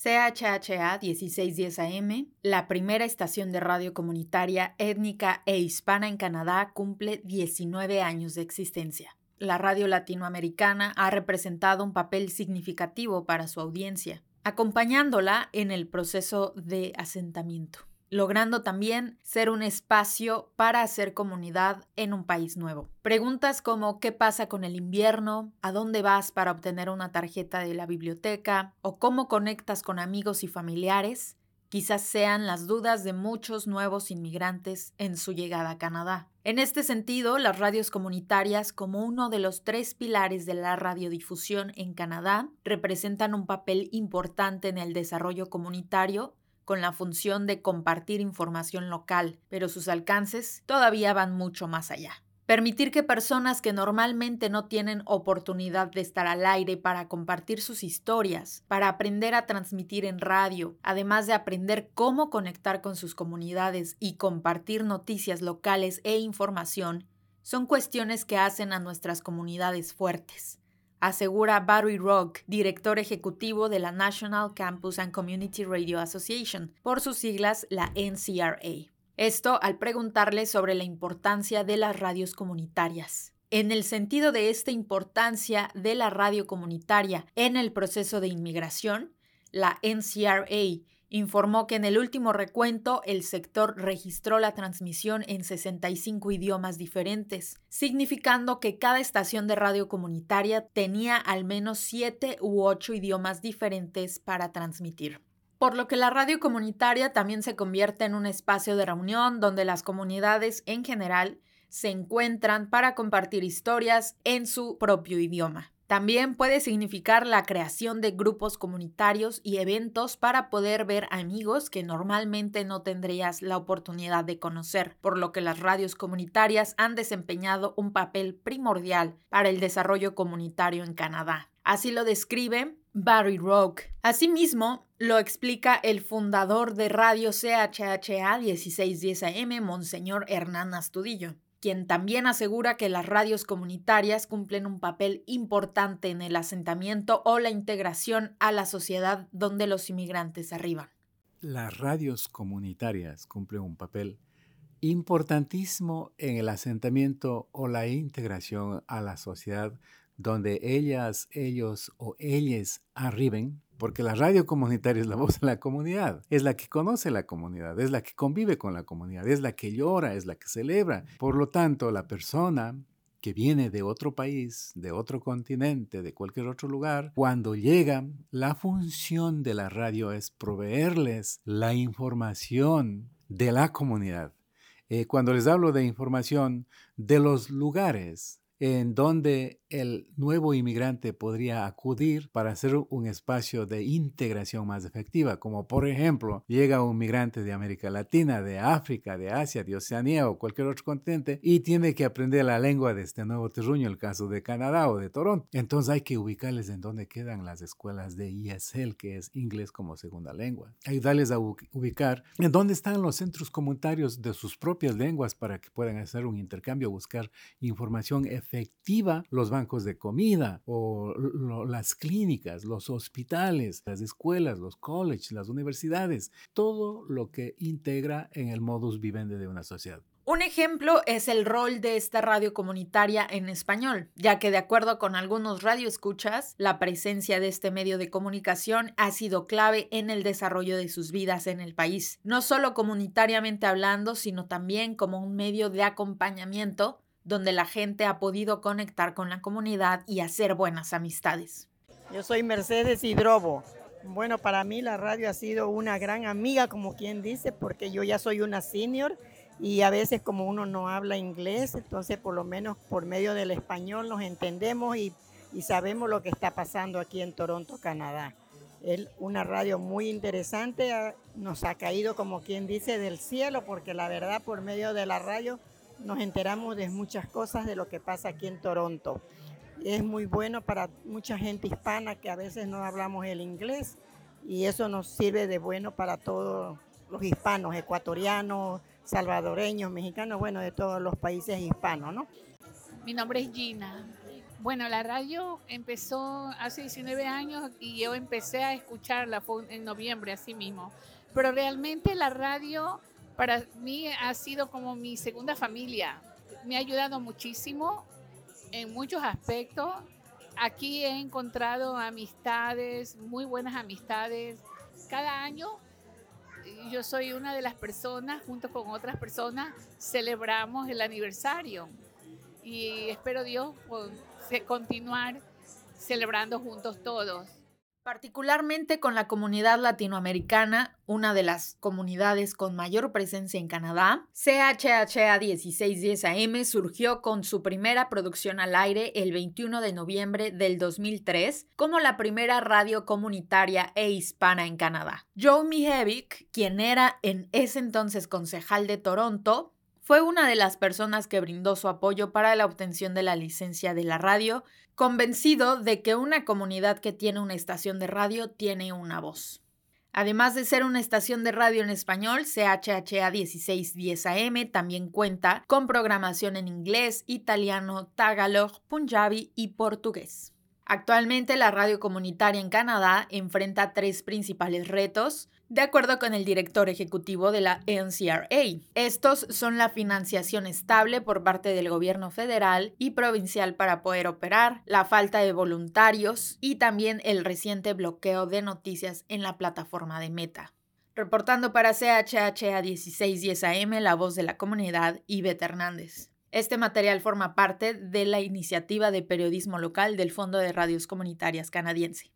CHHA 1610 AM, la primera estación de radio comunitaria étnica e hispana en Canadá, cumple 19 años de existencia. La radio latinoamericana ha representado un papel significativo para su audiencia, acompañándola en el proceso de asentamiento, logrando también ser un espacio para hacer comunidad en un país nuevo. Preguntas como ¿qué pasa con el invierno? ¿A dónde vas para obtener una tarjeta de la biblioteca? ¿O cómo conectas con amigos y familiares? Quizás sean las dudas de muchos nuevos inmigrantes en su llegada a Canadá. En este sentido, las radios comunitarias, como uno de los 3 pilares de la radiodifusión en Canadá, representan un papel importante en el desarrollo comunitario, con la función de compartir información local, pero sus alcances todavía van mucho más allá. Permitir que personas que normalmente no tienen oportunidad de estar al aire para compartir sus historias, para aprender a transmitir en radio, además de aprender cómo conectar con sus comunidades y compartir noticias locales e información, son cuestiones que hacen a nuestras comunidades fuertes, asegura Barry Rogue, director ejecutivo de la National Campus and Community Radio Association, por sus siglas la NCRA. Esto al preguntarle sobre la importancia de las radios comunitarias. En el sentido de esta importancia de la radio comunitaria en el proceso de inmigración, la NCRA informó que en el último recuento el sector registró la transmisión en 65 idiomas diferentes, significando que cada estación de radio comunitaria tenía al menos 7 u 8 idiomas diferentes para transmitir. Por lo que la radio comunitaria también se convierte en un espacio de reunión donde las comunidades en general se encuentran para compartir historias en su propio idioma. También puede significar la creación de grupos comunitarios y eventos para poder ver amigos que normalmente no tendrías la oportunidad de conocer, por lo que las radios comunitarias han desempeñado un papel primordial para el desarrollo comunitario en Canadá. Así lo describe Barry Rogue. Asimismo, lo explica el fundador de Radio CHHA 1610 AM, Monseñor Hernán Astudillo, quien también asegura que las radios comunitarias cumplen un papel importante en el asentamiento o la integración a la sociedad donde los inmigrantes arriban. Las radios comunitarias cumplen un papel importantísimo en el asentamiento o la integración a la sociedad donde ellas, ellos o ellas arriben, porque la radio comunitaria es la voz de la comunidad, es la que conoce la comunidad, es la que convive con la comunidad, es la que llora, es la que celebra. Por lo tanto, la persona que viene de otro país, de otro continente, de cualquier otro lugar, cuando llega, la función de la radio es proveerles la información de la comunidad. Cuando les hablo de información de los lugares en donde el nuevo inmigrante podría acudir para hacer un espacio de integración más efectiva, como por ejemplo, llega un migrante de América Latina, de África, de Asia, de Oceanía o cualquier otro continente y tiene que aprender la lengua de este nuevo terruño, el caso de Canadá o de Toronto. Entonces hay que ubicarles en dónde quedan las escuelas de ESL, que es inglés como segunda lengua. Ayudarles a ubicar en dónde están los centros comunitarios de sus propias lenguas para que puedan hacer un intercambio, buscar información efectiva, los bancos de comida o las clínicas, los hospitales, las escuelas, los colleges, las universidades, todo lo que integra en el modus vivendi de una sociedad. Un ejemplo es el rol de esta radio comunitaria en español, ya que de acuerdo con algunos radioescuchas, la presencia de este medio de comunicación ha sido clave en el desarrollo de sus vidas en el país, no solo comunitariamente hablando, sino también como un medio de acompañamiento donde la gente ha podido conectar con la comunidad y hacer buenas amistades. Yo soy Mercedes Hidrobo. Bueno, para mí la radio ha sido una gran amiga, como quien dice, porque yo ya soy una senior y a veces como uno no habla inglés, entonces por lo menos por medio del español nos entendemos y sabemos lo que está pasando aquí en Toronto, Canadá. Es una radio muy interesante, nos ha caído, como quien dice, del cielo, porque la verdad por medio de la radio nos enteramos de muchas cosas de lo que pasa aquí en Toronto. Es muy bueno para mucha gente hispana que a veces no hablamos el inglés y eso nos sirve de bueno para todos los hispanos, ecuatorianos, salvadoreños, mexicanos, bueno, de todos los países hispanos, ¿no? Mi nombre es Gina. Bueno, la radio empezó hace 19 años y yo empecé a escucharla en noviembre, así mismo. Pero realmente la radio para mí ha sido como mi segunda familia. Me ha ayudado muchísimo en muchos aspectos. Aquí he encontrado amistades, muy buenas amistades. Cada año yo soy una de las personas, junto con otras personas, celebramos el aniversario. Y espero Dios continuar celebrando juntos todos. Particularmente con la comunidad latinoamericana, una de las comunidades con mayor presencia en Canadá, CHHA 1610 AM surgió con su primera producción al aire el 21 de noviembre del 2003 como la primera radio comunitaria e hispana en Canadá. Joe Mihevich, quien era en ese entonces concejal de Toronto, fue una de las personas que brindó su apoyo para la obtención de la licencia de la radio, convencido de que una comunidad que tiene una estación de radio tiene una voz. Además de ser una estación de radio en español, CHHA 1610 AM también cuenta con programación en inglés, italiano, tagalog, punjabi y portugués. Actualmente, la radio comunitaria en Canadá enfrenta 3 principales retos, de acuerdo con el director ejecutivo de la NCRA. Estos son la financiación estable por parte del gobierno federal y provincial para poder operar, la falta de voluntarios y también el reciente bloqueo de noticias en la plataforma de Meta. Reportando para CHHA 1610 AM, la voz de la comunidad, Ivette Hernández. Este material forma parte de la iniciativa de periodismo local del Fondo de Radios Comunitarias canadiense.